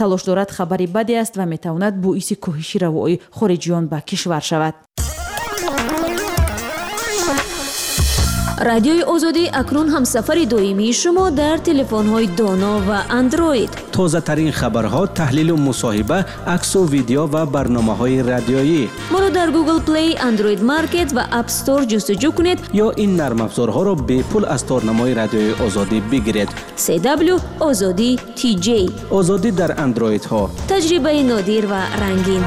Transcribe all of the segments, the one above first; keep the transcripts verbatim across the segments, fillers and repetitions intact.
талош дорад хабари баде аст ва метавонад боиси коҳиши равои хориҷиён ба кишвар шавад. радиои озодӣ акнун ҳамсафари доимии шумо дар телефонҳои доно ва андроид. тозатарин хабарҳо, таҳлилу мусоҳиба, аксу видео ва барномаҳои радиоӣ. моро дар Google Play, Android Market ва App Store ҷустуҷӯ кунед ё ин нармафзорҳоро бепул аз торнамои радиои озодӣ бигиред. си дабл ю озодӣ ти ҷей. озодӣ дар андроидҳо. таҷрибаи нодир ва рангин.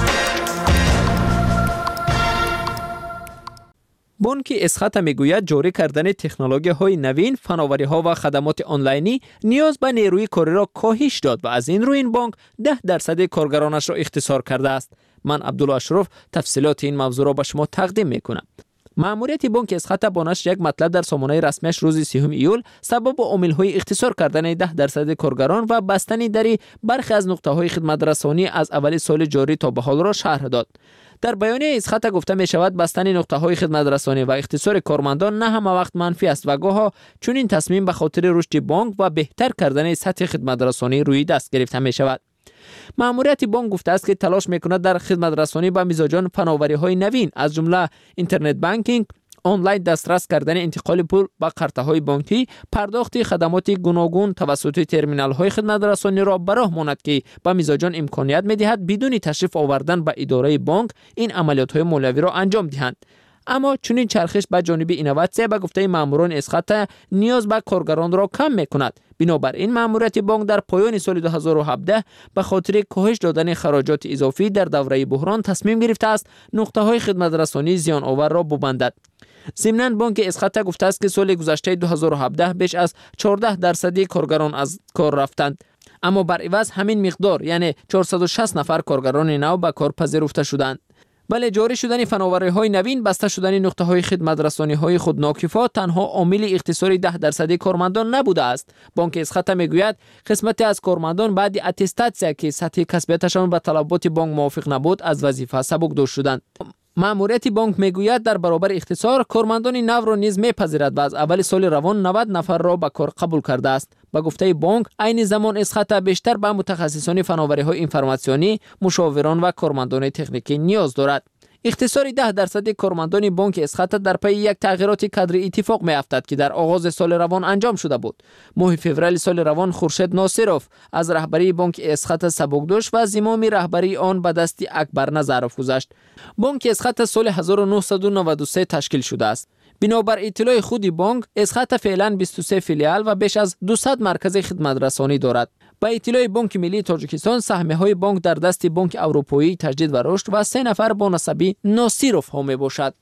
бонки Эсхата мегӯяд ҷорӣ кардани технологияҳои навин, фановариҳо ва хадамоти онлайнӣ ниёз ба нерӯи кориро коҳиш дод ва аз ин рӯ ин бонк даҳ дарсади коргаронашро ихтисор кардааст. ман Абдулла Ашроф тафсилоти ин мавзӯъро ба шумо тақдим мекунам. маъмурияти бонки Эсхата бо нашри як матлаб дар сомонаи расмияш рӯзи сеюм июл сабабу омилҳои ихтисор кардани даҳ дарсади коргарон ва бастани дари бархе аз нуқтаҳои хидматрасонӣ аз аввали соли ҷорӣ то ба ҳолро шарҳ дод. дар баёнияи Эсхата гуфта мешавад бастани нуқтаҳои хидматрасонӣ ва ихтисори кормандон на ҳама вақт манфӣ аст ва гоҳо чунин тасмим ба хотири рушди бонк ва беҳтар кардани сатҳи хидматрасонӣ рӯи даст гирифта мешавад. маъмурияти бонк гуфтааст ки талош мекунад дар хидматрасонӣ ба мизоҷон фановариҳои навин аз ҷумла интернет банкинг, онлайн дастрас кардани интиқоли пул ба қартаҳои бонкӣ, пардохти хадамоти гуногун тавассути терминалҳои хидматрасониро ба роҳ монад ки ба мизоҷон имконият медиҳад бидуни ташриф овардан ба идораи бонк ин амалиётҳои молиявиро анҷом диҳанд. аммо чунин чархиш ба ҷониби инноватсия ба гуфтаи маъмурони Эсхата ниёз ба коргаронро кам мекунад. бинобар ин маъмурияти бонк дар поёни соли ду ҳазору ҳабдаҳ ба хотири коҳиш додани хароҷоти изофӣ дар давраи буҳрон тасмим гирифтааст нуқтаҳои хидматрасонии зиёноварро бубандад. зимнан бонки Эсхата гуфтааст ки соли гузаштаи ду ҳазору ҳабдаҳ беш аз чордаҳ дарсади коргарон аз кор рафтанд. аммо бар иваз ҳамин миқдор яъне чорсаду шаст нафар коргарони нав ба кор пазируфта шуданд. бале ҷорӣ шудани фановариҳои навин, баста шудани нуқтаҳои хидматрасониҳои худнокифо танҳо омили ихтисори даҳ дарсади кормандон набудааст. бонки Эсхата мегӯяд қисмате аз кормандон баъди аттестатсия ки сатҳи касбияташон ба талаботи бонк мувофиқ набуд аз вазифа сабукдӯш шуданд. маъмурияти бонк мегӯяд дар баробари ихтисор кормандони навро низ мепазирад ва аз аввали соли равон навад нафарро ба кор қабул кардааст. ба гуфтаи бонк айни замон Эсхата бештар ба мутахассисони фановариҳои информатсионӣ, мушовирон ва кормандони техникӣ ниёз дорад. ихтисори даҳ дарсади кормандони бонки Эсхата дар пайи як тағйироти кадри иттифоқ меафтад ки дар оғози соли равон анҷом шуда буд. моҳи феврали соли равон Хуршед Носиров аз раҳбарии бонки Эсхата сабукдӯш ва зимоми раҳбарии он ба дасти Акбар Назаров гузашт. бонки Эсхата соли ҳазору нуҳсаду наваду се ташкил шудааст. бинобар иттилои худи бонк, Эсхата феълан бисту се филиал ва беш аз дусад маркази хидматрасонӣ дорад. ба иттилои Бонки Миллии Тоҷикистон саҳмиҳои бонк дар дасти Бонки Аврупоӣ таҷдид ва рушд ва се нафар бо насаби Носировҳо мебошад.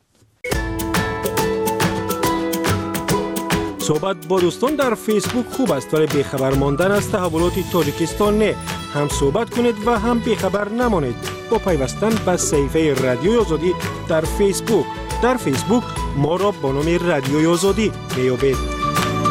صحبت با دوستان در فیسبوک خوب است ولی بیخبر ماندن از تحولات تاجیکستان نه. هم صحبت کنید و هم بیخبر نمانید با پیوستن به صفحه رادیوی آزادی در فیسبوک. در فیسبوک ما را با نام رادیوی آزادی میابید.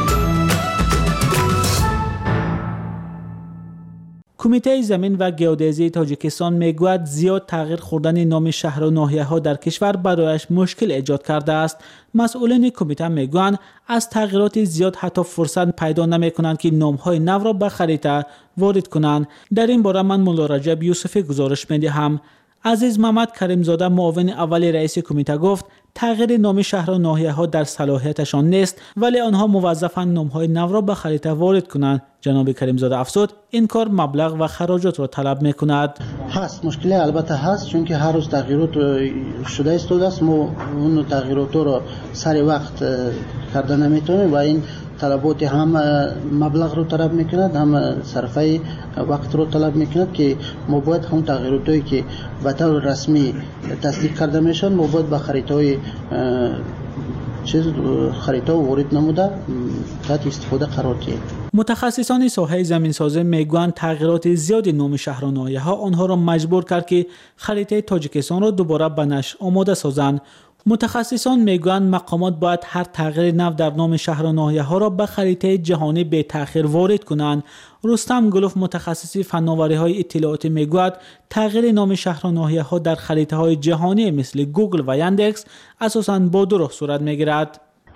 کمیته زمین و گئودزی تاجیکستان میگوید زیاد تغییر خوردن نام شهر و ناحیه‌ها در کشور برایش مشکل ایجاد کرده است. مسئولین کمیته میگویند از تغییرات زیاد حتی فرصت پیدا نمی‌کنند که نام‌های نو را به خریطه وارد کنند. در این باره من مولا رجب یوسفی گزارش می‌دهم. عزیز محمد کریمزاده معاون اول رئیس کمیته گفت تغییر نام شهر و ناحیه‌ها در صلاحیتشان نیست ولی آنها موظفند نام‌های نو را به خریطه وارد کنند. جناب کریمزاده افزود این کار مبلغ و خراجات را طلب می‌کند. هست مشکلی البته هست چون که هر روز تغییرات شده است است ما اون تغییرات را سر وقت کرده نمی‌تونیم و این طلبات هم مبلغ رو طلب میکند هم صرفه وقت رو طلب میکند که ما باید هم تغییراتی که به طور رسمی تصدیق کرده میشن ما باید به خریطه‌های چیز خریطه وارد نموده تحت استفاده قرار دهیم. متخصصان ساحه زمینسازی میگویند تغییرات زیاد نام شهر و ناحیه‌ها آنها را مجبور کرد که خریطه تاجیکستان را دوباره به نشر آماده سازند. متخصصان میگویند مقامات باید هر تغییر نو در نام شهر و ناحیه‌ها را به خریطه جهانی به تأخیر وارد کنند. رستم گلوف متخصص فناوری‌های اطلاعاتی میگوید تغییر نام شهر و ناحیه‌ها در خریطه‌های جهانی مثل گوگل و یاندکس اساساً با دو راه صورت میگیرد.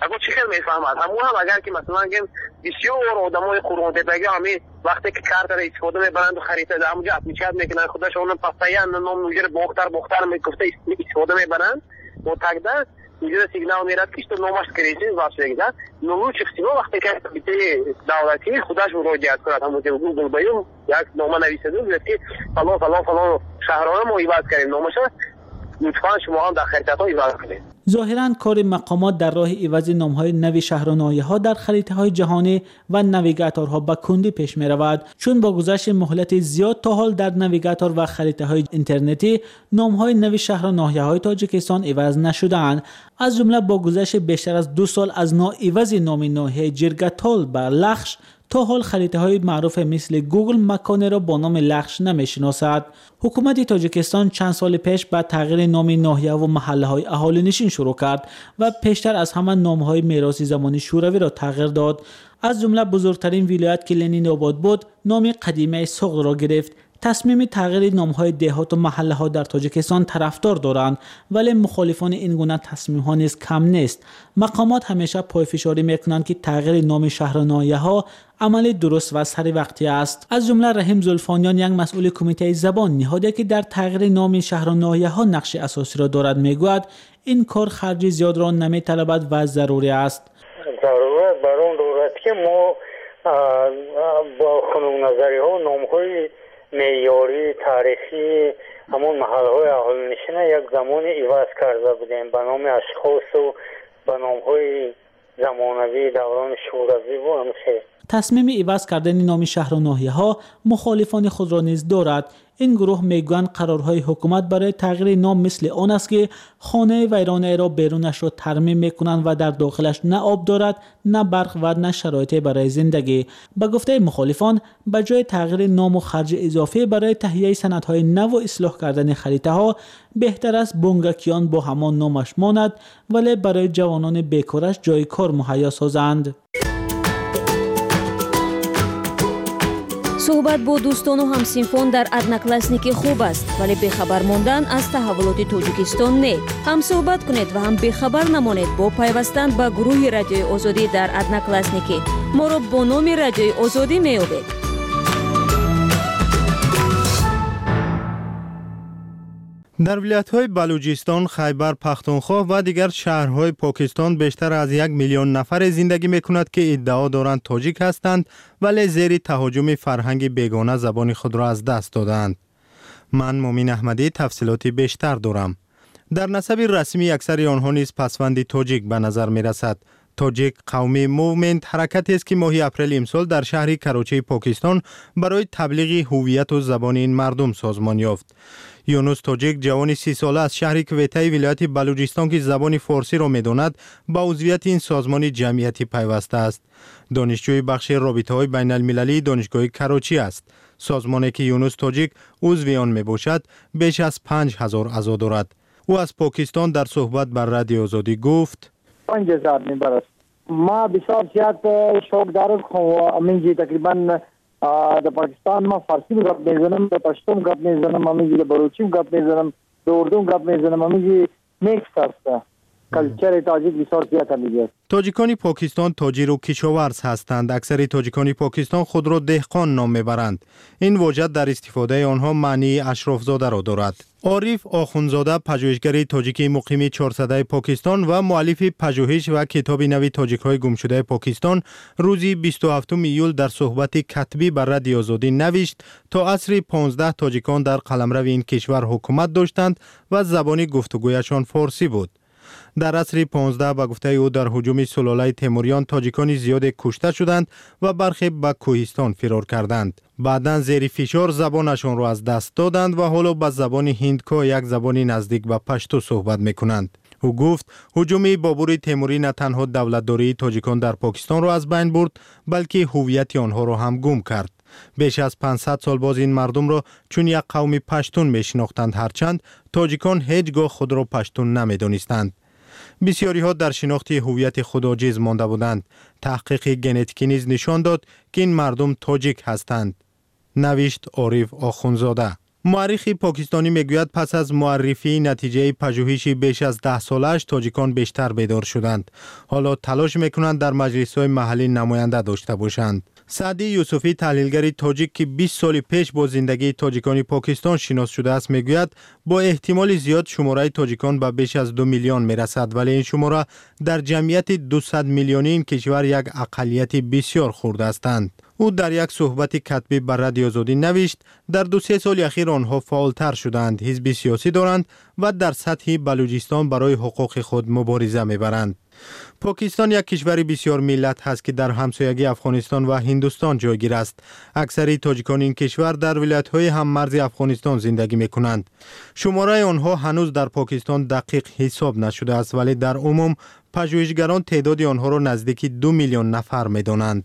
اگه چی خیلی میفهمد همون هم اگر که مثلا گیم بسیار آدمای قرون تپگی همین وقتی که کارت را استفاده میبرند و خریده همونجا اپلیکیشن میکنن خودشون پستایا نام نوجر بوختر بوختر میگفته استفاده میبرند و تگده اینجا سیگنال میراد که تو نامش کریزی واسه گذار نمو چفتی وقتی که بیت دولتی خودش مراجعه کرد همون گوگل بیوم یک نامه نویسنده بود که فلان فلان فلان شهرها ما ایواز کردیم نامش لطفاً شما هم در خریدت‌ها ایواز کنید. ظاهراً کار مقامات در راه عوض نام‌های نو شهر و ناحیه‌ها در خریطه‌های جهانی و نویگاتورها به کندی پیش می‌رود، چون با گذشت مهلت زیاد تا حال در نویگاتور و خریطه‌های اینترنتی نام‌های نو شهر و ناحیه‌های تاجیکستان عوض نشده‌اند. از جمله با گذشت بیشتر از دو سال از ناعوض نام ناحیه جرگتال به لخش، تا حال خریطه‌های معروف مثل گوگل مکان را با نام لخش نمی‌شناسد. حکومت تاجیکستان چند سال پیش با تغییر نام ناحیه و محله‌های اهالی نشین شروع کرد و پیشتر از همه نام‌های میراثی زمانی شوروی را تغییر داد. از جمله بزرگترین ولایت که لنین آباد بود، نام قدیمی سغد را گرفت. تصمیم تغییر نام‌های دهات و محله‌ها در تاجیکستان طرفدار دارند، ولی مخالفان این گونه تصمیم‌ها نیز کم نیست. مقامات همیشه پایفشاری می‌کنند که تغییر نام شهر و ناحیه‌ها عمل درست و سری وقتی است. از جمله رحیم زلفانیان، یک مسئول کمیته زبان نهاده که در تغییر نام شهر و ناحیه‌ها نقش اساسی را دارد، میگوید این کار خرج زیاد را نمی‌طلبد و ضروری است. ضرورت برای دولت که ما با خانم نظری‌ها و نام‌های معیاری تاریخی همون محل‌های اهالی نشین یک زمانی عوض کرده بودیم به نام اشخاص و به نام‌های زمانوی دوران شوروی و همچنین. تصمیم عوض کردن نام شهر و ناحیه‌ها مخالفان خود را نیز دارد. این گروه میگویند قرارهای حکومت برای تغییر نام مثل آن است که خانه ویرانه را بیرونش را ترمیم میکنند و در داخلش نه آب دارد، نه برق و نه شرایط برای زندگی. به گفته مخالفان، به جای تغییر نام و خرج اضافی برای تهیه سندهای نو و اصلاح کردن خریطه‌ها، بهتر است بونگکیان با همان نامش ماند، ولی برای جوانان بیکارش جای کار مهیا سازند. صحبت با دوستان و همسینفان در ادناکلاسنیکی خوب است، ولی بخبر ماندن از تحولات تاجیکستان نه. هم صحبت کنید و هم بخبر نمانید با پیوستن به گروه رادیوی آزادی در ادناکلاسنیکی. ما را با نام رادیوی آزادی میابید. در ولایت‌های بلوچستان، خیبر پختونخوا و دیگر شهرهای پاکستان بیشتر از یک میلیون نفر زندگی می‌کند که ادعا دارند تاجیک هستند، ولی زیر تهاجم فرهنگ بیگانه زبان خود را از دست دادند. من مومین احمدی تفصیلاتی بیشتر دارم. در نسب رسمی اکثر آنها نیز پسوند تاجیک به نظر می‌رسد. تاجیک قومی موومنت حرکتی است که ماه اپریل امسال در شهر کراچی پاکستان برای تبلیغ هویت و زبان این مردم سازمان یافت. یونس تاجیک، جوان سی ساله از شهر کویته ولایت بلوچستان که زبان فارسی را می‌داند، با عضویت این سازمان جمعیتی پیوسته است. دانشجوی بخش رابطه‌های بین المللی دانشگاه کراچی است. سازمانی که یونس تاجیک عضو آن میباشد بیش از پنج هزار اعضا دارد. او از پاکستان در صحبت بر رادیو آزادی گفت: پنج هزار نفر است. ما بسیار زیاد شوق دارم خو امینجی تقریبا در پاکستان ما فارسی گپ میزنم، در پشتون گپ میزنم، امینجی در بلوچی گپ میزنم، در اردو گپ میزنم، امینجی میکس است. کلچر تاجیک بسیار زیاد است. تاجیکان پاکستان تاجر و کشاورز هستند. اکثر تاجیکان پاکستان خود را دهقان نام میبرند. این واژه در استفاده آنها معنی اشرافزاده را دارد. عارف آخونزاده، پژوهشگر تاجیک مقیم چهارصده پاکستان و مؤلف پژوهش و کتاب نوی تاجیک‌های گمشده پاکستان، روزی بیست و هفتم ایول در صحبت کتبی بر رادیو آزادی نوشت تا عصر پانزده تاجیکان در قلمرو این کشور حکومت داشتند و زبان گفتگویشان فارسی بود. در عصر پانزده به گفته او در هجوم سلاله تیموریان تاجیکان زیاد کشته شدند و برخی به کوهستان فرار کردند. بعداً زیر فشار زبانشان را از دست دادند و حالا به زبان هندکو، یک زبان نزدیک به پشتو، صحبت میکنند. او گفت هجوم بابور تیموری نه تنها دولتداری تاجیکان در پاکستان را از بین برد، بلکه هویت آنها را هم گم کرد. بیش از پانصد سال باز این مردم را چون یک قوم پشتون میشناختند، هرچند تاجیکان هیچگاه خود را پشتون نمیدانستند. بسیاری ها در شناخت هویت خود عاجز مانده بودند. تحقیق ژنتیکی نیز نشان داد که این مردم تاجیک هستند. نوشت عارف آخونزاده. مورخ پاکستانی میگوید پس از معرفی نتیجه پژوهشی بیش از ده سالش تاجیکان بیشتر بیدار شدند. حالا تلاش میکنند در مجلس‌های محلی نماینده داشته باشند. سعدی یوسفی تحلیلگر تاجیک که بیست سال پیش با زندگی تاجیکان پاکستان شناس شده است میگوید با احتمال زیاد شماره تاجیکان به بیش از دو میلیون میرسد، ولی این شماره در جمعیت دویست میلیونی این کشور یک اقلیت بسیار خرد هستند. او در یک صحبت کتبی بر رادیو آزادی نوشت در دو سه سال اخیر آنها فعالتر شدند، حزب سیاسی دارند و در سطح بلوچستان برای حقوق خود مبارزه میبرند. پاکستان یک کشور بسیار ملت هست که در همسایگی افغانستان و هندوستان جایگیر است. اکثر تاجیکان این کشور در ولایت‌های هممرز افغانستان زندگی می‌کنند. شماره آنها هنوز در پاکستان دقیق حساب نشده است، ولی در عموم پژوهشگران تعداد آنها را نزدیک دو میلیون نفر می‌دانند.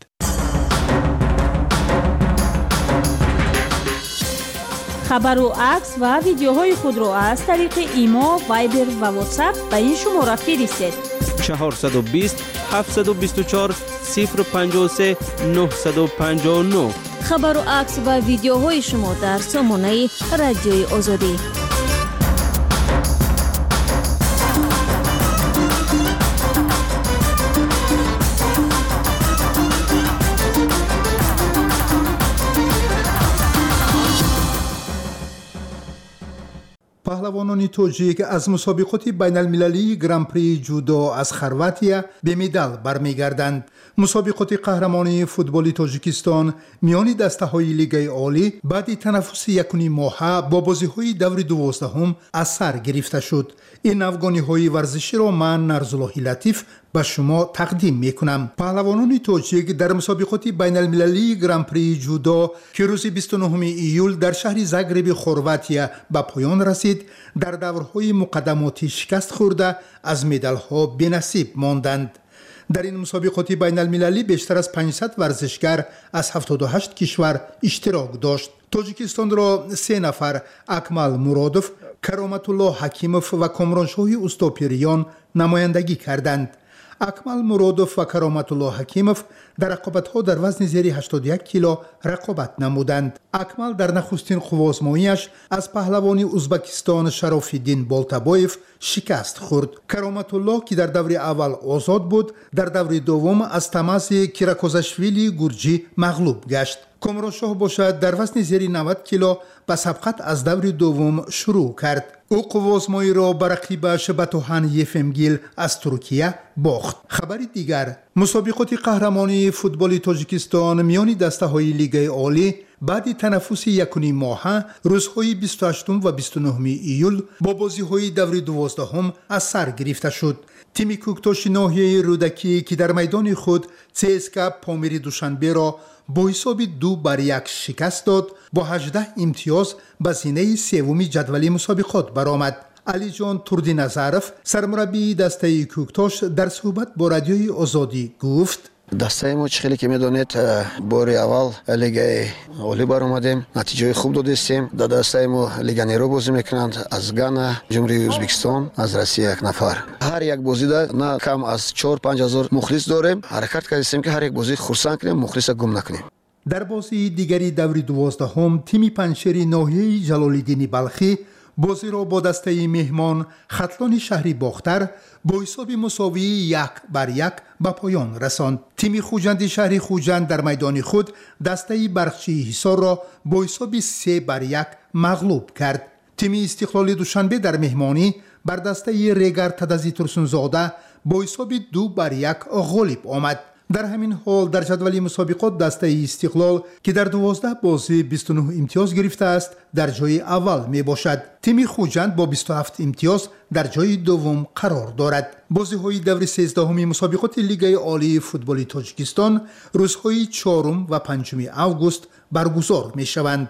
خبر و عکس و ویدیوهای خود را از طریق ایما، وایبر و واتساپ به این شماره فرستید. چهارصد و بیست هفتصد و بیست و چهار صفر پنجاه و سه نهصد و پنجاه و نه. خبر و عکس و ویدیوهای شما در سامانه رادیوی آزادی. پهلوانان توجیک از مسابقات بین المللی گران پری جودو از خرواتیا به مدال برمیگردند. مسابقات قهرمانی فوتبال تاجیکستان میان دسته‌های لیگ عالی بعد تنفس یکونی ماه با بازی‌های دور دوازدهم از سر گرفته شد. این افغانی‌های ورزشی را من نرزالله لطیف به شما تقدیم میکنم. پهلوانان تاجیک در مسابقات بین المللی گران پری جودو که روز بیست و نهم ایول در شهر زاگرب خرواتیا به پایان رسید، در دورهای مقدماتی شکست خورده از مدال‌ها بی‌نصیب ماندند. در این مسابقات بین المللی بیشتر از پانصد ورزشگر از هفتاد و هشت کشور اشتراک داشت. تاجیکستان را سه نفر اکمل مرادوف، کرامت الله حکیموف و کامرانشاه اوستاپیریان نمایندگی کردند. اکمل مرادوف و کرامت الله حکیموف در رقابت‌ها در وزن زیر هشتاد و یک کیلو رقابت نمودند. اکمل در نخستین قوازمایی‌اش از پهلوان ازبکستان شراف‌الدین بالتابایف شکست خورد. کرامت الله که در دور اول آزاد بود، در دور دوم از تماس کیراکوزاشویلی گورجی مغلوب گشت. کامرانشاه باشد در وزن زیر نود کیلو به سبقت از دور دوم شروع کرد. او قوازمایی را بر رقیبش باتوهان یفمگیل از ترکیه باخت. خبر دیگر، مسابقات قهرمانی فوتبال تاجیکستان میان دسته‌های لیگ عالی بعد تنفس یکونی ماه روزهای بیست و هشتم و بیست و نهم ایول با بازی‌های دور دوازدهم از سر گرفته شد. تیم کوکتاش ناحیه رودکی که در میدان خود سی اس کے پامیر دوشنبه را با حساب دو بر یک شکست داد، با هجده امتیاز به زینه سوم جدول مسابقات برآمد. علی جان توردی نظرف سرمربی دسته کوکتاش در صحبت با رادیوی آزادی گفت: دسته ما چه خیلی که میدونید بار اول لیگ عالی برآمدیم، نتیجه خوب دادیم. در دسته ما لیگ نیرو بازی میکنند، از گانا، جمهوری ازبکستان، از روسیه یک نفر. هر یک بازی ده نه کم از چهار پنج هزار مخلص داریم. حرکت کردیم که هر یک بازی خرسند کنیم، مخلص گم نکنیم. در بازی دیگری دور دوازدهم تیم پنجشیر ناحیه جلال‌الدین بلخی بازی را با دسته مهمان خطلان شهری باختر با حساب مساوی یک بر یک به پایان رساند. تیم خوجند شهری خوجند در میدان خود دسته برخچی حصار را با حساب سه بر یک مغلوب کرد. تیم استقلال دوشنبه در مهمانی بر دسته ریگر تدزی ترسونزاده با حساب دو بر یک غالب آمد. در همین حال در جدول مسابقات دسته استقلال که در دوازده بازی بیست و نه امتیاز گرفته است در جای اول می باشد. تیم خوجند با بیست و هفت امتیاز در جای دوم قرار دارد. بازی‌های دور سیزدهم مسابقات لیگ عالی فوتبال تاجیکستان روزهای چهارم و پنجم اوگوست برگزار می شوند.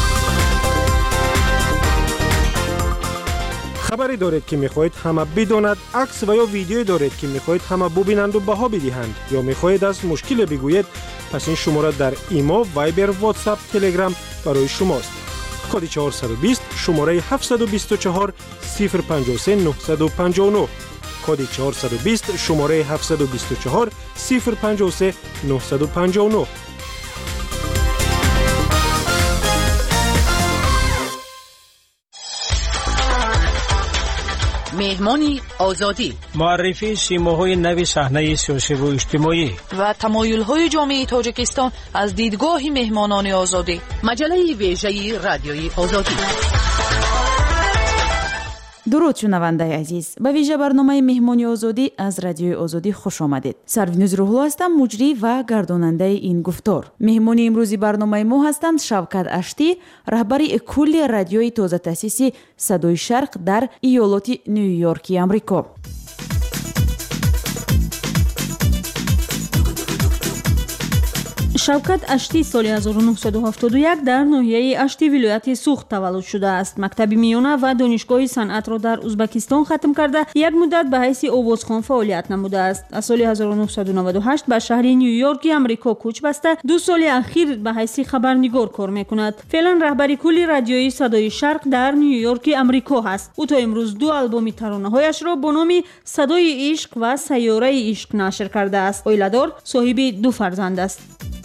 خبری دارید که میخواهید همه بداند، عکس و یا ویدیویی دارید که میخواهید همه ببینند و بها بدهند، یا میخواهید از مشکل بگویید، پس این شماره در ایما، وایبر، واتساپ، تلگرام برای شماست. کد چهارصد و بیست شماره هفتصد و بیست و چهار صفر پنجاه و سه نهصد و پنجاه و نه. کد چهارصد و بیست شماره هفتصد و بیست و چهار صفر پنجاه و سه نهصد و پنجاه و نه. مهمانی آزادی، معرفی سیماهای نوی صحنه سیاسی و اجتماعی و تمایل‌های جامعه تاجیکستان از دیدگاه مهمانان آزادی. مجله ویژه رادیوی آزادی. درود شنونده عزیز، به ویژه برنامه مهمانی آزادی از رادیوی آزادی خوش آمدید. سروینوز روحلو هستم، مجری و گرداننده این گفتار. مهمانی امروزی برنامه ما هستند شوکت اشتی، رهبری کل رادیوی تازه تأسیس صدای شرق در ایالات نیویورکی آمریکا. شوکت اشتی سال هزار و نهصد و هفتاد و یک در ناحیه اشتی ولایت سوخت تولد شده است. مکتب میانه و دانشگاه صنعت را در ازبکستان ختم کرده یک مدت به حیث آوازخوان فعالیت نموده است. از سال هزار و نهصد و نود و هشت به شهر نیویورک آمریکا کوچ بسته دو سال اخیر به حیث خبرنگار کار میکند. فعلا رهبری کل رادیوی صدای شرق در نیویورک آمریکا است. او تا امروز دو آلبوم ترانه‌هایش را با نام صدای عشق و سیاره عشق نشر کرده است. اویلادار صاحب دو فرزند است.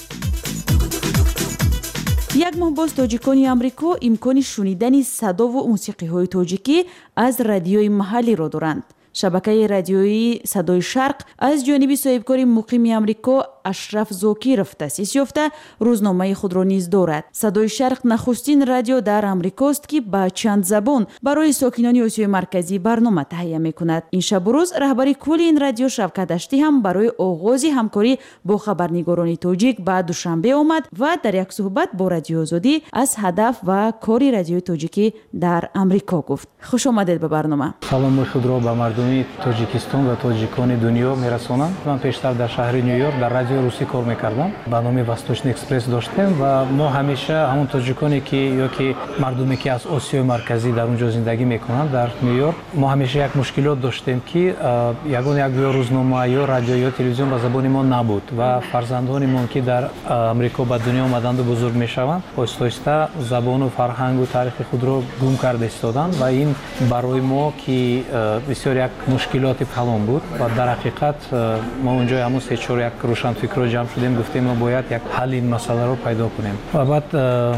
یک ماه باز تاجیکان آمریکا امکان شنیدن صدا و موسیقی های تاجیکی از رادیوی محلی را دارند. شبکه رادیویی صدای شرق از جانب صاحبکار مقیم آمریکا اشرف زاکیرов تأسیس یافته روزنامه خود را نیز دارد. صدای شرق نخستین رادیو در آمریکاست که با چند زبان برای ساکنان آسیای مرکزی برنامه تهیه میکند. این شب و روز رهبری کل این رادیو شوکت اشتی هم برای آغاز همکاری با خبرنگاران تاجیک به دوشنبه آمد و در یک صحبت با رادیو آزادی از هدف و کاری رادیو تاجیکی در آمریکا گفت. خوش آمدید به برنامه. سلام خود را به مردم تاجیکستان و تاجیکان دنیا میرسانم. من پیشتر در شهر نیویورک در رادیو روسی کار میکردم. برنامه وستوچن اکسپرس داشتیم و ما همیشه همون تاجیکانی که یا که مردمی که از آسیای مرکزی در اونجا زندگی میکنند در نیویورک، ما همیشه یک مشکلات داشتیم که یگان یک روزنامه یا رادیو یا تلویزیون به زبان ما نبود و فرزندان ما که در آمریکا به دنیا آمدند و بزرگ میشوند آهسته آهسته زبان و فرهنگ و تاریخ خود را گم کرده ایستادند و این برای ما که بسیار یک مشکلات کلان بود و در حقیقت ما اونجا همون سه چهار یک روشنفکرا جمع شدیم، گفتیم ما باید یک حل این مسئله رو پیدا کنیم و بعد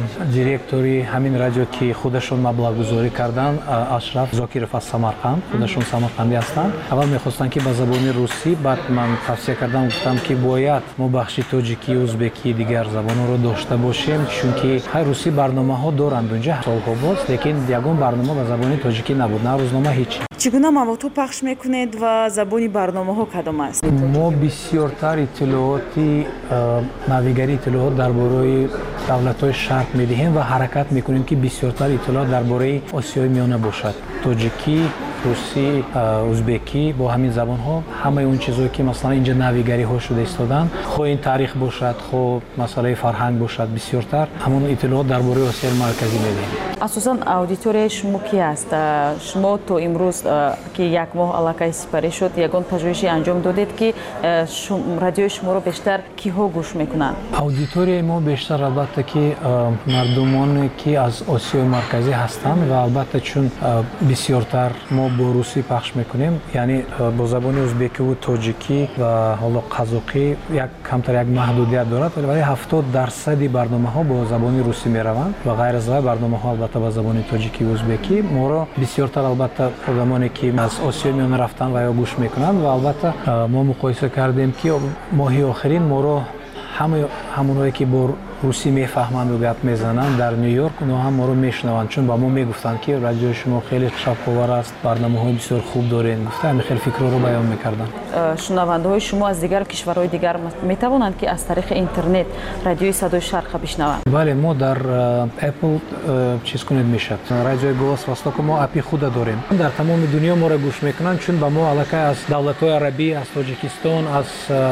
دیرکتوری همین رادیو که خودشون مبلغ گذاری کردن اشرف زاکیرов از سمرقند، خودشون سمرقندی هستند، اول میخواستن که به زبان روسی، بعد من توصیه کردم گفتم که باید ما بخش تاجیکی، ازبکی دیگر زبان رو داشته باشیم چون که های روسی برنامه ها دارند اونجا سالها باز، لیکن یگان برنامه به زبان تاجیکی نبود، نه روزنامه هیچی. چگونه موضوع پخش میکنید و زبانی برنامه ها کدام است؟ ما بسیارتر اطلاعاتی ناویگری اطلاعات درباره دولت‌های شرق میدهیم و حرکت میکنیم که بسیارتر اطلاعات درباره آسیای میانه باشد. تاجیکی، روسی، ازبکی با همین زبان ها همه اون چیزایی که مثلا اینجا ناویگری ها شده ایستادن، خو این تاریخ باشد، خو مسئله فرهنگ باشد، بسیارتر همون اطلاعات درباره آسیای مرکزی میدهیم. اساساً اودیتوری شما کی است؟ شما تو امروز که یک ماه علاقه سپری شد یگان پژوهشی انجام دادید که رادیو شما رو بیشتر کیها گوش میکنن؟ اودیتوری ما بیشتر البته که مردمانی که از آسیای مرکزی هستند و البته چون بسیارتر ما با روسی پخش میکنیم، یعنی با زبان ازبکی و تاجیکی و حالا قزاقی یک کمتر یک محدودیت دارد، ولی هفتاد درصد برنامه ها با زبان روسی میروند و غیر از برنامه ها البته با زبان تاجیکی و ازبکی. ما را بسیارتر البته آدمانی که از آسیا میانه رفتن و یا گوش میکنند و البته ما مقایسه کردیم که ماهی آخرین ما را همه همونایی که با روسی میفهمند و گپ میزنند در نیویورک اونها هم ما رو میشنوند، چون با ما میگفتند که رادیو شما خیلی شفاور است، برنامه‌های بسیار خوب دارین، گفته همین خیلی فکرها رو بیان میکردن. شنونده های شما از دیگر کشورهای دیگر میتوانند که از طریق اینترنت رادیوی صدای شرق بشنوند؟ بله، ما در اپل چیز کنید میشد، رادیو گوس واسطه ما اپی خود داریم، در تمام دنیا ما رو گوش میکنند، چون با ما علاقه از دولت‌های عربی، از تاجیکستان، از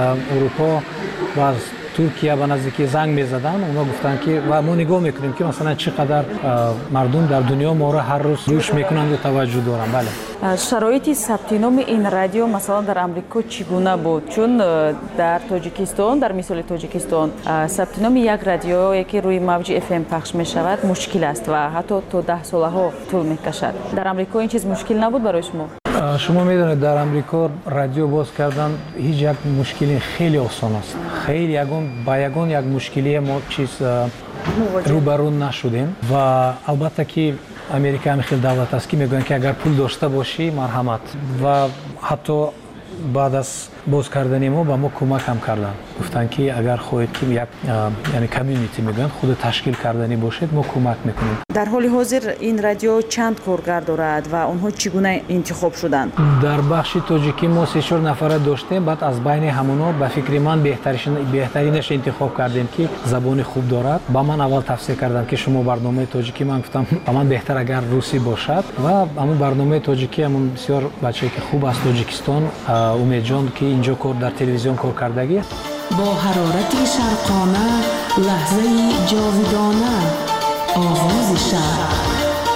اروپا و از ترکیه به نزدیکی زنگ میزدن، اونا گفتن که و ما نگاه میکنیم که مثلا چقدر مردم در دنیا ما رو هر روز گوش میکنند و توجه دارن. بله. شرایط ثبت نام این رادیو مثلا در آمریکا چگونه بود؟ چون در تاجیکستان، در مثال تاجیکستان ثبت نام یک رادیویی که روی موج اف ام پخش میشود مشکل است و حتی تا ده ساله ها طول میکشد. در آمریکا این چیز مشکل نبود برای شما؟ شما میدونید در آمریکا رادیو باز کردن هیچ یک مشکلی خیلی آسان است. خیلی یگان با یگان یک مشکلی ما چیز روبرو نشدیم و البته که امریکا هم خیلی دولت است که میگن که اگر پول داشته باشی مرحمت و حتی بعد از باز کردن ما با ما کمک هم کردن گفتن که اگر خواهید که یک یعنی کمیونیتی میگن خود تشکیل کردنی باشید ما کمک میکنیم. در حال حاضر این رادیو چند کارگر دارد و آنها چگونه انتخاب شدند؟ در بخش تاجیکی ما سه چهار نفر داشتیم بعد از بین همونا به فکر من بهترین بهترینش انتخاب کردیم که زبان خوب دارد. با من اول تفسیر کردم که شما برنامه تاجیکی من گفتم با من بهتر اگر روسی باشد و همون برنامه تاجیکی همون بسیار بچه‌ای که خوب از تاجیکستان امید جان که اینجا کار در تلویزیون کار کردگی با حرارت شرقانه لحظه جاودانه آواز شرق.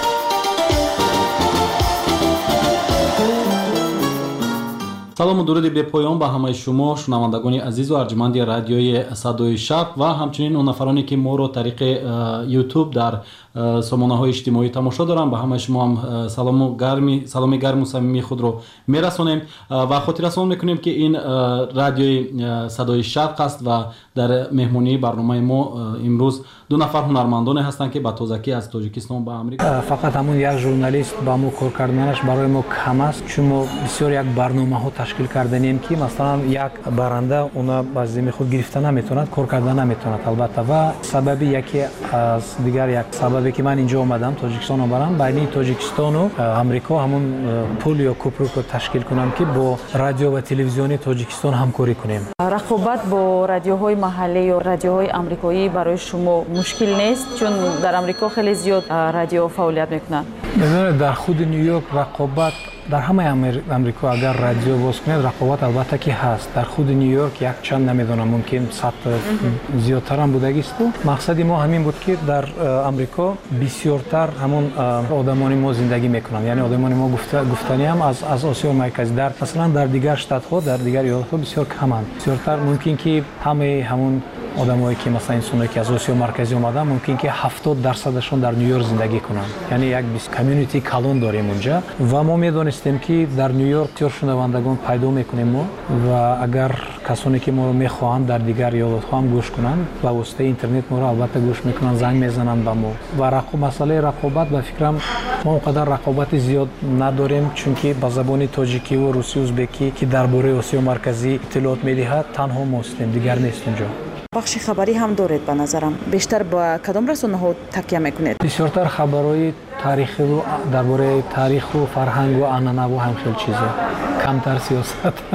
سلام و درود به پایان به همه شما شنوندگان عزیز و ارجمند رادیوی صدای شرق و همچنین اون نفرانی که ما رو طریق یوتیوب در سامانه‌های اجتماعی تماشا دارن به همه شما هم سلام و گرمی سلام گرم و صمیمی خود رو میرسونیم و خاطر رسون میکنیم که این رادیوی صدای شرق است و در مهمانی برنامه ما امروز دو نفر هنرمندان هستند که با تازگی از تاجیکستان به آمریکا. فقط همون یک ژورنالیست با ما کار کردنش برای ما کم است چون ما بسیار یک برنامه ها تشکیل کردنیم که مثلا یک برنده اونا با زمین خود گرفته نمیتوند کار کردن نمیتوند البته و سبب یکی از دیگر یک سببی که من اینجا اومدم تاجیکستان اومدم بین تاجیکستان و آمریکا همون پول یا کوپر رو تشکیل کنم که با رادیو و تلویزیون تاجیکستان همکاری کنیم. رقابت با رادیوهای محلی یا رادیوهای آمریکایی برای شما مشکل نیست چون در آمریکا خیلی زیاد رادیو فعالیت میکنن. ببینید در خود نیویورک رقابت در همه آمریکا اگر رادیو باز کنید رقابت البته که هست در خود نیویورک یک چند نمیدونم ممکن صد زیادتر هم بودگی است. مقصد ما همین بود که در آمریکا بسیارتر همون آدمانی ما زندگی میکنن یعنی آدمانی ما گفتنی هم از از آسیا مرکزی در مثلا در دیگر شتات ها در دیگر ایالت ها بسیار کمند بسیارتر ممکن که همه همون آدمایی که مثلا انسانایی که از آسیا مرکزی اومدن ممکن که هفتاد درصدشون در نیویورک زندگی کنن یعنی یک کمیونیتی کلان داریم اونجا و ما میدونستیم که در نیویورک بسیار شنوندگان پیدا میکنیم ما و اگر کسانی که ما رو میخواهند در دیگر ایالت ها هم گوش کنند با واسطه اینترنت ما رو البته گوش میکنن زنگ میزنن به ما و رقابت مسئله رقابت به فکرم ما اونقدر رقابت زیاد نداریم چون که با زبان تاجیکی و روسی و ازبکی که درباره آسیا مرکزی اطلاعات میدهد تنها ما هستیم دیگر نیست اونجا. بخش خبری هم دارید به نظرم بیشتر با کدام رسانه‌ها تکیه میکنید؟ بسیارتر خبرهای تاریخی و درباره تاریخ و فرهنگ و عنعنه و هم خیلی چیزا کمتر سیاست.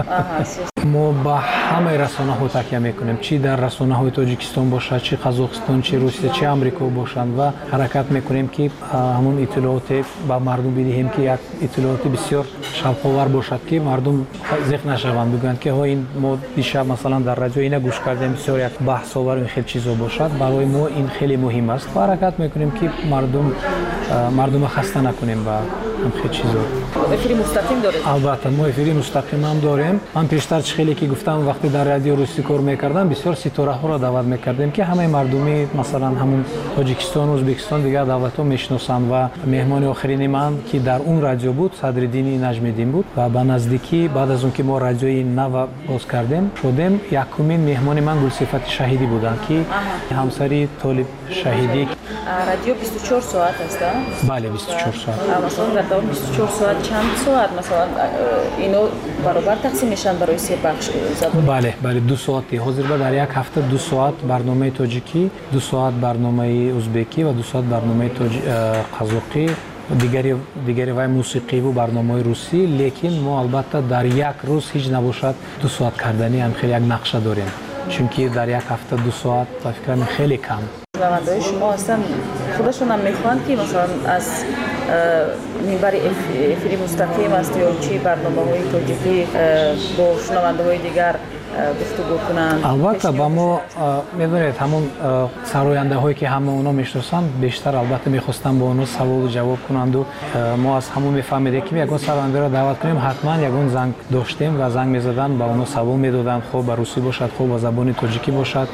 ما با همه رسانه‌ها تکیه میکنیم چی در رسانه‌های تاجیکستان باشه چی قزاقستان چی روسیه چی آمریکا باشند و حرکت میکنیم که همون اطلاعات با مردم بدهیم که یک اطلاعات بسیار شفاور باشد که مردم ذهن نشوند بگن که ها این ما دیشب مثلا در رادیو اینا گوش کردیم بسیار یک بحث آور این خیلی چیزا باشد برای ما این خیلی مهم است و حرکت میکنیم که مردم مردم خسته نکنیم و هم خیلی چیزا. افری مستقیم دارید؟ البته ما افری مستقیم هم داریم. من پیشتر خیلی که گفتم وقتی در رادیو روسی کار میکردم بسیار ستاره ها را دعوت میکردیم که همه مردمی مثلا همون تاجیکستان و ازبکستان دیگر دعوت ها میشناسند و مهمان آخرین من که در اون رادیو بود صدرالدین نجمیدین بود و به نزدیکی بعد از اون که ما رادیوی نو باز کردیم شدیم یکمین مهمان من گلصفت شهیدی بودن که همسری طالب شهیدی. رادیو بیست و چهار ساعت است؟ بله بیست و چهار ساعت. مثلا در دوام بیست و چهار ساعت چند ساعت مثلا اینو برابر تقسیم میشن برای سه بخش زبان؟ بله بله دو ساعتی حاضر به در یک هفته دو ساعت برنامه تاجیکی دو ساعت برنامه ازبکی و دو ساعت برنامه قزاقی دیگری دیگری و موسیقی و برنامه روسی لیکن ما البته در یک روز هیچ نباشد دو ساعت کردنی هم خیلی یک نقشه داریم چون که در یک هفته دو ساعت به فکرم خیلی کم. شنونده‌های شما هستن خودشون هم میخوان که مثلا از منبر افری مستقیم است یا چی برنامه‌های تاجیکی با شنونده‌های دیگر گفتگو کنند؟ البته با ما میدونید همون سراینده هایی که همه اونا میشناسن بیشتر البته میخواستن با اونا سوال و جواب کنند و ما از همون میفهمیدیم که یگان سراینده را دعوت کنیم حتما یگان زنگ داشتیم و زنگ میزدن با اونا سوال میدادن خب با روسی باشد خب با زبان تاجیکی باشد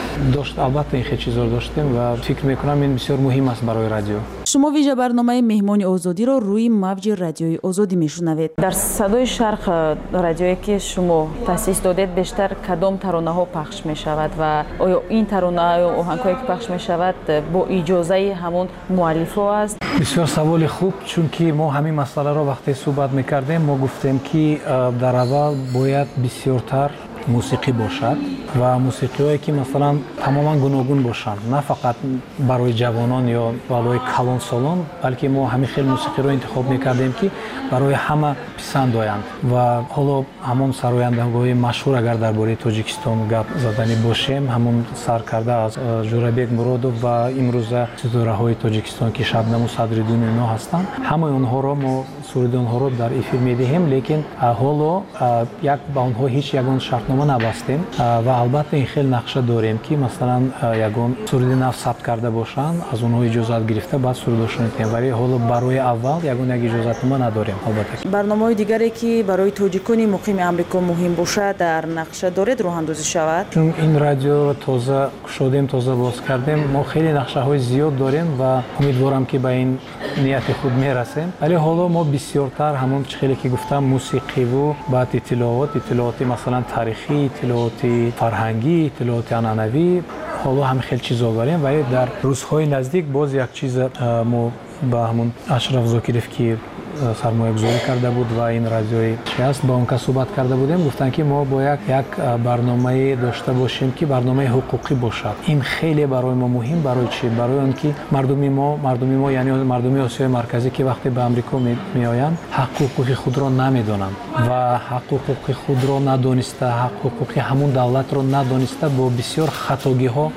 داشت البته این خیلی چیزا داشتیم و فکر میکنم این بسیار مهم است برای رادیو. شما ویژه برنامه مهمان آزادی را روی موج رادیوی آزادی میشنوید. در صدای شرق رادیویی که شما تأسیس دادید بیشتر کدام ترانه ها پخش می شود و آیا این ترانه یا آهنگ هایی که پخش می شود با اجازه همون مؤلف ها است؟ بسیار سوال خوب، چون که ما همین مسئله را وقتی صحبت میکردیم ما گفتیم که در اول باید بسیارتر موسیقی باشد و موسیقی هایی که مثلا تماما گوناگون باشند، نه فقط برای جوانان یا برای کلان سالان، بلکه ما همین خیلی موسیقی رو انتخاب میکردیم که برای همه پسند آیند و حالا همون سرایندگان مشهور اگر درباره تاجیکستان گپ زدنی باشیم، همون سرکرده از جورابک مرودوف و امروزه ستاره های تاجیکستان که شبنم و صدرالدین اینا هستند، همه اونها رو ما سرود اونها رو در افیر میدهیم، لیکن حالا یک با اونها هیچ یگان شرطنامه نبستیم و البته این خیلی نقشه داریم که مثلا یگان سرود نو ثبت کرده باشند، از اونها اجازت گرفته بعد سرودشون میتیم، ولی حالا برای اول یگان یک اجازتنامه نداریم. البته برنامه‌های دیگری که برای تاجیکان مقیم آمریکا مهم باشه در نقشه دارید راه اندازی شود؟ چون این رادیو رو تازه شدیم، تازه باز کردیم، ما خیلی نقشه های زیاد داریم و امیدوارم که به این نیت خود میرسیم، ولی حالا ما بسیارتر همون خیلی که گفتم موسیقی و بعد اطلاعات اطلاعات مثلا تاریخی، اطلاعات فرهنگی، اطلاعات عنعنوی، حالا هم خیلی چیزا داریم، ولی در روزهای نزدیک باز یک چیز ما با همون اشرف زاکیروف که سرمایه گذاری کرده بود و این رادیوی است با اون که صحبت کرده بودیم، گفتن که ما باید یک برنامه داشته باشیم که برنامه حقوقی باشد. این خیلی برای ما مهم. برای چی؟ برای اینکه مردم ما مردم ما یعنی مردم آسیای مرکزی که وقتی به آمریکا می آیند حق حقوقی خود را نمیدونند و حق حقوقی خود را ندانسته، حق حقوقی همون دولت را ندانسته با بسیار خطاگی ها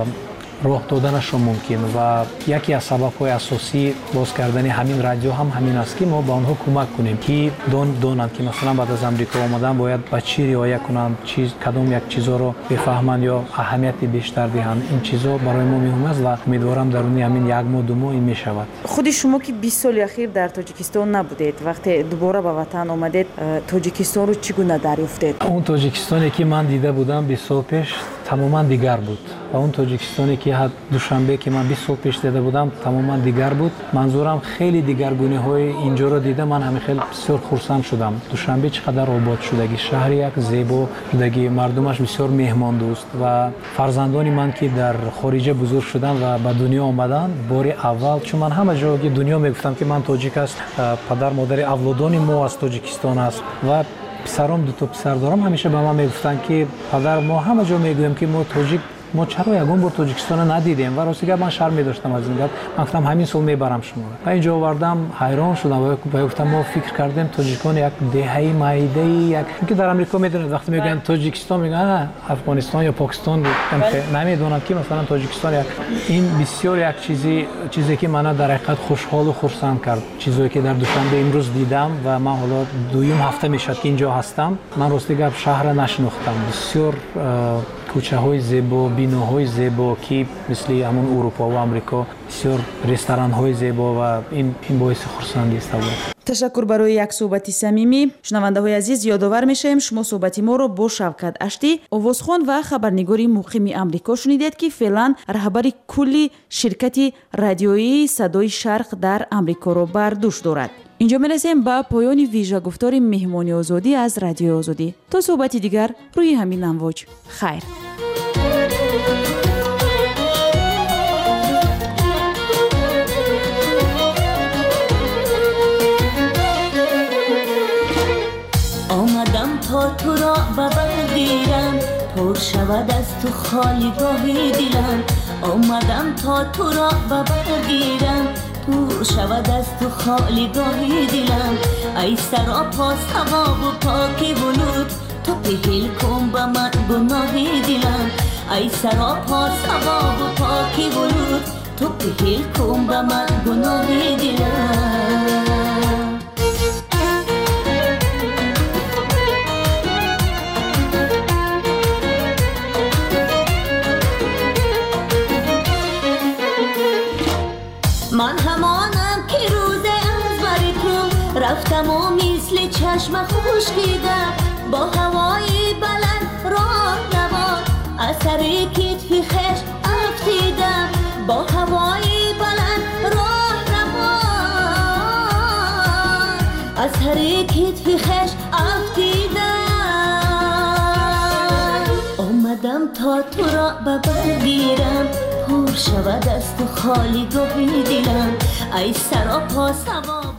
راه دادنشون ممکن و یکی از سبب‌های اساسی باز کردن همین رادیو هم همین است که ما با آنها کمک کنیم که دون دونند که مثلا بعد از آمریکا آمدن باید به چی رعایت کنند، چیز کدام یک چیزا رو بفهمند یا اهمیت بیشتر دهند. این چیزا برای ما مهم است و امیدوارم درون همین یک ماه دو ماه این می شود. خود شما که بیست سال اخیر در تاجیکستان نبودید، وقتی دوباره به وطن آمدید تاجیکستان رو چگونه دریافتید؟ اون تاجیکستانی که من دیده بودم بیست سال پیش تماما دیگر بود و اون تاجیکستانی که حد دوشنبه که من بیست سال پیش دیده بودم تماما دیگر بود. منظورم خیلی دیگرگونی های اینجا رو دیدم، من همین خیلی بسیار خرسند شدم. دوشنبه چقدر آباد شدگی، شهر یک زیبا شدگی، مردمش بسیار مهمان دوست و فرزندانی من که در خارج بزرگ شدن و به دنیا آمدن بار اول، چون من همه جا دنیا میگفتم که من تاجیک است، پدر مادر اولادانی ما از تاجیکستان است و پسرام دو تا پسر دارم، همیشه به من میگفتن که پدر ما همه جا میگویم که ما تاجیک ما چرا یگان بار تاجیکستان ندیدیم و راستش من شرم می‌داشتم از این گپ. من گفتم همین سال میبرم شما. و اینجا آوردم، حیران شدم و گفتم ما فکر کردیم تاجیکستان یک دهه مایده یک که در آمریکا میدونید وقتی میگن تاجیکستان میگن افغانستان یا پاکستان، نمیدونن که مثلا تاجیکستان یک این بسیار یک چیزی چیزی که منو در حقیقت خوشحال و خرسند کرد. چیزی که در دوشنبه امروز دیدم و من حالا دویم هفته میشد که اینجا هستم، من راستش گپ شهر نشناختم. بسیار کوچه های زیبا، بیناهای زیبا که مثل همون اروپا و آمریکا، بسیار رستوران های زیبا و این این باعث خرسندی است. تشکر برای یک صحبت صمیمی. شنونده های عزیز یادآور میشیم شما صحبتی ما رو با شوکت اشتی، آوازخوان و خبرنگاری مقیم آمریکا شنیدید که فعلا رهبر کلی شرکت رادیویی صدای شرق در آمریکا رو بر دوش دارد. اینجا میرسیم به پایان ویژه گفتار مهمانی آزادی از رادیو آزادی. تا صحبتی دیگر روی همین امواج. خیر. آمدم تا تو را ببرگیرم، پر شود از تو خالی گاهی دیلم. آمدم تا تو را ببرگیرم، پر شود از تو خالی گاهی دیلم. ای سراپا ثواب و پاکی ولود، تو پهل کن با من گناهی دیلم. ای سراپا ثواب و پاکی ولود، تو پهل کن با من گناهی دیلم. من همانم که روز از بر تو رفتم و مثل چشم خشکیدم، با هوای بلند راه روان اثر کتفی خش افتیدم با هوای بلند راه روان اثر کتفی خش افتیدم آمدم تا تو را ببرگیرم پر شود از تو خالی گاهی دلم ای سراپا سوار